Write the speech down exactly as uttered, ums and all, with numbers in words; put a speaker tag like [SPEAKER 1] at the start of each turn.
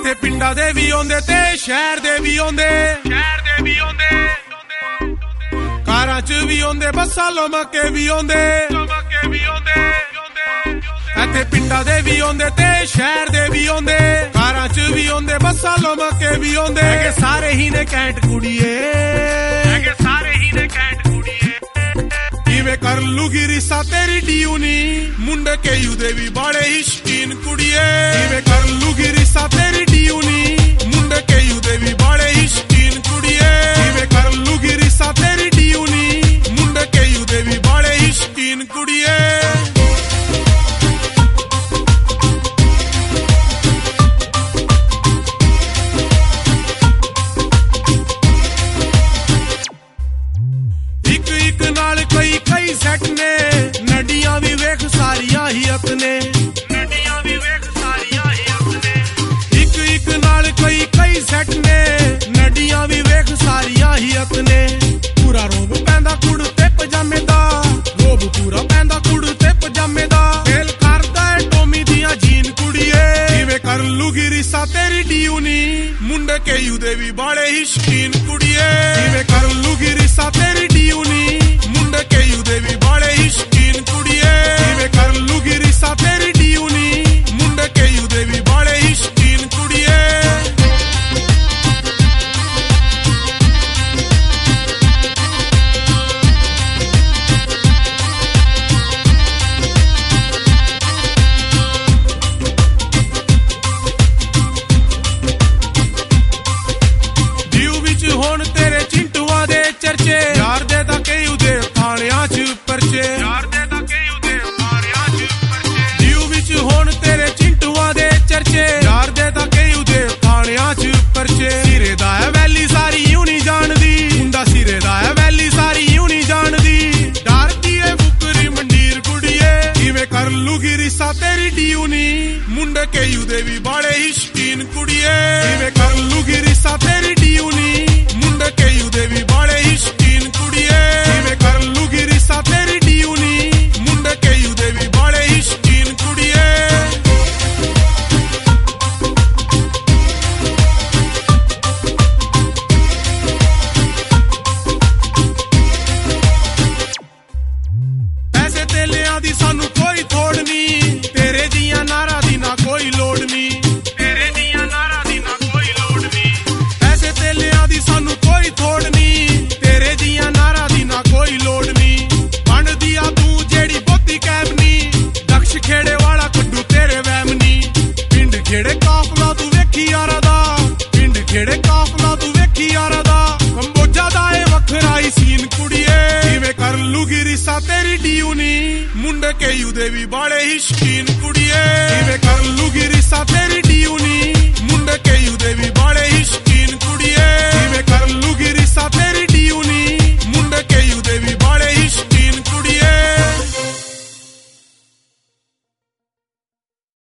[SPEAKER 1] ਇੱਥੇ ਪਿੰਡਾਂ ਦੇ ਵੀ ਆਉਂਦੇ ਤੇ ਸ਼ਹਿਰ ਦੇ ਵੀ ਆਉਂਦੇ ਸ਼ਹਿਰ ਦੇ ਵੀ ਆਉਂਦੇ ਕਾਰਾਂ 'ਚ ਵੀ ਆਉਂਦੇ ਬੱਸਾਂ ਲੁਮਕ ਕੇ ਵੀ ਆਉਂਦੇ ਲੁਮਕ ਕੇ ਵੀ ਆਉਂਦੇ ਇੱਥੇ ਪਿੰਡਾਂ ਦੇ ਵੀ ਆਉਂਦੇ ਤੇ ਸ਼ਹਿਰ ਦੇ ਵੀ ਆਉਂਦੇ ਕਾਰਾਂ 'ਚ ਵੀ ਆਉਂਦੇ ਬੱਸਾਂ ਲੁਮਕ ਕੇ ਵੀ ਆਉਂਦੇ ਹੈਗੇ ਸਾਰੇ ਹੀ ਨੇ ਕੈਂਟ ਕੁੜੀਏ ਹੈਗੇ ਸਾਰੇ ਹੀ ਨੇ ਕੈਂਟ ਕੁੜੀਏ ਕਿਵੇਂ ਕਰ ਲੂਗੀ ਰਿਸ਼ਤਾ ਤੇਰੀ ਡੀਉਨੀ ਮੁੰਡੇ ਕੇ ਯੂ ਦੇ ਵੀ ਬੜੇ ਹੀ ਸ਼ਕੀਨ ਕੁੜੀਏ ਕਿਵੇਂ ਕਰ ਲੂਗੀ ਰਿਸ਼ਤਾ ਤੇਰੀ ਡੀਉਨੀ ਮੁੰਡੇ ਕੇ ਯੂ ਦੇ ਵੀ ਬੜੇ ਹੀ ਸ਼ਕੀਨ ਕੁੜੀਏ ਕਿਵੇਂ ਕਰ ਲੂਗੀ ਰਿਸ਼ਤਾ ਤੇਰੀ ਡੀਉਨੀ ਮੁੰਡੇ ਕੇ ਯੂ ਦੇ ਵੀ ਬੜੇ ਹੀ ਸ਼ਕੀਨ ਕੁੜੀਏ ਕਈ ਕਈ ਸੈਟ ਨੇ ਨਡੀਆਂ ਵੀ ਵੇਖ ਸਾਰੀਆਂ ਹੀ ਅਕਨੇ ਨਡੀਆਂ ਵੀ ਵੇਖ ਸਾਰੀਆਂ ਹੀ ਅਕਨੇ ਇੱਕ ਇੱਕ ਨਾਲ ਕਈ ਕਈ ਸੈਟ ਨੇ ਨਡੀਆਂ ਵੀ ਵੇਖ ਸਾਰੀਆਂ ਹੀ ਅਕਨੇ ਪੂਰਾ ਰੋਬ ਪੈਂਦਾ ਕੁੜ ਤੇ ਪਜਾਮੇ ਦਾ ਰੋਬ ਪੂਰਾ ਪੈਂਦਾ ਕੁੜ ਤੇ ਪਜਾਮੇ ਦਾ ਫੇਲ ਕਰਦਾ ਏ ਟੋਮੀ ਦੀਆਂ ਜੀਨ ਕੁੜੀਏ ਕਿਵੇਂ ਕਰ ਲੂਗੀ ਰਿਸ਼ਤਾ ਤੇਰੀ ਡੀਉਨੀ ਮੁੰਡੇ ਕੇ ਯੂ ਦੇ ਵੀ ਬੜੇ ਹੀ ਸ਼ਕੀਨ ਕੁੜੀਏ ਕਿਵੇਂ ਕਰ ਲੂਗੀ ਰਿਸ਼ਤਾ ਤੇਰੀ ਡੀਉਨੀ ਮੁੰਡੇ ਕੇ ਯੂ ਦੇ ਵੀ ਬੜੇ ਹੀ ਸ਼ਕੀਨ ਕੁੜੀਏ ਕਿਵੇਂ ਕਰ ਲੂਗੀ ਰਿਸ਼ਤਾ ਤੇਰੀ ਡੀਉਨੀ ਮੁੰਡੇ ਕੇ ਯੂ ਦੇ ਵੀ ਬੜੇ ਹੀ ਸ਼ਕੀਨ ਕੁੜੀਏ ਦਿਉ ਵਿੱਚ ਹੁਣ ਤੇਰੇ ਚਿੰਟੂਆਂ ਦੇ ਚਰਚੇ ਯਾਰ ਦੇ ਤਾਂ ਕਈ ਉਹਦੇ ਥਾਣਿਆਂ 'ਚ ਪਰਚੇ ਯਾਰ ਦੇ ਤਾਂ ਕਈ ਉਹਦੇ ਥਾਣਿਆਂ 'ਚ ਪਰਚੇ ਦਿਉ ਵਿੱਚ ਹੁਣ ਤੇਰੇ ਚਿੰਟੂਆਂ ਦੇ ਚਰਚੇ ਯਾਰ ਦੇ ਤਾਂ ਕਈ ਉਹਦੇ ਥਾਣਿਆਂ 'ਚ ਪਰਚੇ ਸਿਰੇ ਦਾ ਹੈ ਵੈਲੀ ਸਾਰੀ ਯੂ ਨਹੀਂ ਜਾਣਦੀ ਮੁੰਡਾ ਸਿਰੇ ਦਾ ਹੈ ਵੈਲੀ ਸਾਰੀ ਯੂ ਨਹੀਂ ਜਾਣਦੀ ਡਰਦੀ ਏ ਬੁਕਰੀ ਮੰਡੀਰ ਕੁੜੀਏ ਕਿਵੇਂ ਕਰ ਲੂਗੀ ਰਿਸ਼ਤਾ ਤੇਰੀ ਡੀਉਨੀ ਮੁੰਡੇ ਕੇ ਯੂ ਦੇ ਵੀ ਬੜੇ ਹੀ ਸ਼ਕੀਨ ਕੁੜੀਏ ਕਿਵੇਂ ਕਰ ਲੂਗੀ ਰਿਸ਼ਤਾ ਤੇਰੀ ਡੀਉਨੀ ਮੁੰਡੇ ਕੇ ਯੂ ਦੇ ਵੀ ਬੜੇ ਹੀ ਸ਼ਕੀਨ ਕੁੜੀਏ ਕਿਵੇਂ ਕਰ ਲੂਗੀ ਰਿਸ਼ਤਾ ਤੇਰੀ ਡੀਉਨੀ ਮੁੰਡੇ ਕੇ ਯੂ ਦੇ ਵੀ ਬੜੇ ਹੀ ਸ਼ਕੀਨ ਕੁੜੀਏ ਪੈਸੇ ਤੇਲਿਆਂ ਦੀ ਸਾਨੂੰ ਕੋਈ ਥੋੜ ਨਹੀਂ ਤੇਰੇ ਦੀਆਂ ਨਾਰਾਂ ਦੀ ਨਾ ਕੋਈ ਲੋੜ ਨਹੀਂ ਤੇਰੇ ਦੀਆਂ ਨਾਰਾਂ ਦੀ ਨਾ ਕੋਈ ਲੋੜ ਨਹੀਂ ਪੈਸੇ ਤੇਲਿਆਂ ਦੀ ਸਾਨੂੰ ਕੋਈ ਥੋੜ ਨਹੀਂ ਤੇਰੇ ਦੀਆਂ ਨਾਰਾਂ ਦੀ ਨਾ ਕੋਈ ਲੋੜ ਨਹੀਂ ਬਣਦੀ ਆ ਤੂੰ ਜਿਹੜੀ ਬੋਤੀ ਕੈਬ ਨਹੀਂ ਦਕਸ਼ ਖੇੜੇ ਵਾਲਾ ਕੱਢੂ ਤੇਰੇ ਵਹਿਮ ਨਹੀਂ ਪਿੰਡ ਖੇੜੇ ਕਾਫਲਾ ਤੂੰ ਵੇਖੀ ਯਾਰਾ ਦਾ ਪਿੰਡ ਖੇੜੇ ਕਾਫਲਾ ਤੂੰ ਵੇਖੀ ਯਾਰਾ ਦਾ ਕੰਬੋਜਾ ਦਾ ਏ ਵੱਖਰਾ ਹੀ ਸੀਨ ਕੁੜੀਏ ਕਿਵੇਂ ਕਰ ਲੂਗੀ ਰਿਸ਼ਤਾ ਤੇਰੀ ਡੀਉਨੀ ਮੁੰਡੇ ਕੇ ਯੂ ਦੇ ਵੀ ਬੜੇ ਹੀ ਸ਼ਕੀਨ ਕੁੜੀਏ ਕਿਵੇਂ ਕਰ ਲੂਗੀ ਰਿਸ਼ਤਾ ਤੇਰੀ ਡੀਉਨੀ ਮੁੰਡੇ ਕੇ ਯੂ ਦੇ ਵੀ